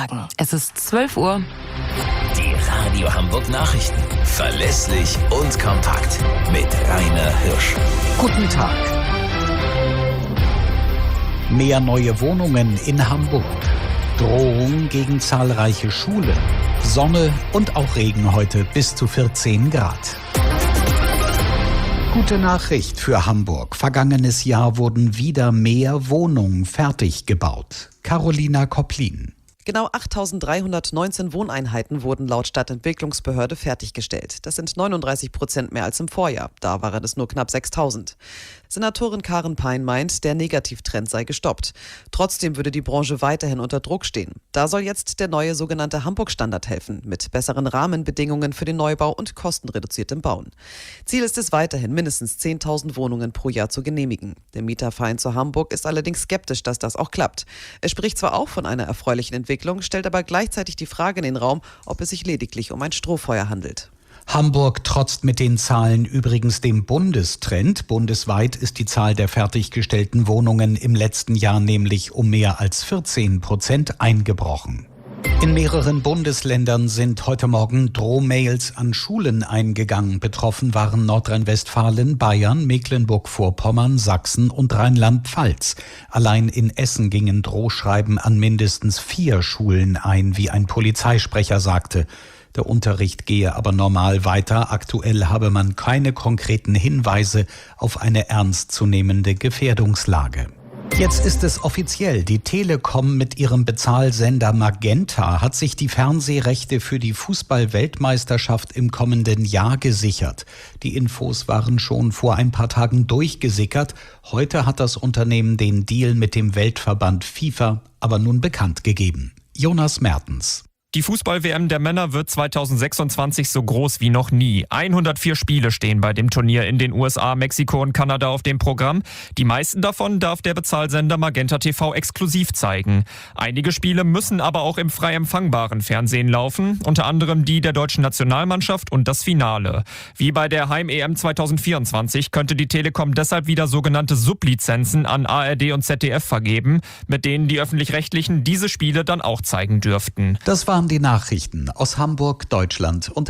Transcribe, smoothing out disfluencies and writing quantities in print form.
sagen. Es ist 12 Uhr. Die Radio Hamburg Nachrichten. Verlässlich und kompakt. Mit Rainer Hirsch. Guten Tag. Mehr neue Wohnungen in Hamburg. Drohung gegen zahlreiche Schulen. Sonne und auch Regen heute bis zu 14 Grad. Gute Nachricht für Hamburg. Vergangenes Jahr wurden wieder mehr Wohnungen fertig gebaut. Carolina Kopplin. Genau 8.319 Wohneinheiten wurden laut Stadtentwicklungsbehörde fertiggestellt. Das sind 39% mehr als im Vorjahr. Da waren es nur knapp 6.000. Senatorin Karen Pein meint, der Negativtrend sei gestoppt. Trotzdem würde die Branche weiterhin unter Druck stehen. Da soll jetzt der neue sogenannte Hamburg-Standard helfen, mit besseren Rahmenbedingungen für den Neubau und kostenreduziertem Bauen. Ziel ist es weiterhin, mindestens 10.000 Wohnungen pro Jahr zu genehmigen. Der Mieterverein zu Hamburg ist allerdings skeptisch, dass das auch klappt. Er spricht zwar auch von einer erfreulichen Entwicklung, stellt aber gleichzeitig die Frage in den Raum, ob es sich lediglich um ein Strohfeuer handelt. Hamburg trotzt mit den Zahlen übrigens dem Bundestrend. Bundesweit ist die Zahl der fertiggestellten Wohnungen im letzten Jahr nämlich um mehr als 14% eingebrochen. In mehreren Bundesländern sind heute Morgen Drohmails an Schulen eingegangen. Betroffen waren Nordrhein-Westfalen, Bayern, Mecklenburg-Vorpommern, Sachsen und Rheinland-Pfalz. Allein in Essen gingen Drohschreiben an mindestens 4 Schulen ein, wie ein Polizeisprecher sagte. Der Unterricht gehe aber normal weiter. Aktuell habe man keine konkreten Hinweise auf eine ernstzunehmende Gefährdungslage. Jetzt ist es offiziell. Die Telekom mit ihrem Bezahlsender Magenta hat sich die Fernsehrechte für die Fußball-Weltmeisterschaft im kommenden Jahr gesichert. Die Infos waren schon vor ein paar Tagen durchgesickert. Heute hat das Unternehmen den Deal mit dem Weltverband FIFA aber nun bekannt gegeben. Jonas Mertens. Die Fußball-WM der Männer wird 2026 so groß wie noch nie. 104 Spiele stehen bei dem Turnier in den USA, Mexiko und Kanada auf dem Programm. Die meisten davon darf der Bezahlsender Magenta TV exklusiv zeigen. Einige Spiele müssen aber auch im frei empfangbaren Fernsehen laufen, unter anderem die der deutschen Nationalmannschaft und das Finale. Wie bei der Heim-EM 2024 könnte die Telekom deshalb wieder sogenannte Sublizenzen an ARD und ZDF vergeben, mit denen die Öffentlich-Rechtlichen diese Spiele dann auch zeigen dürften. Das waren die Nachrichten aus Hamburg, Deutschland und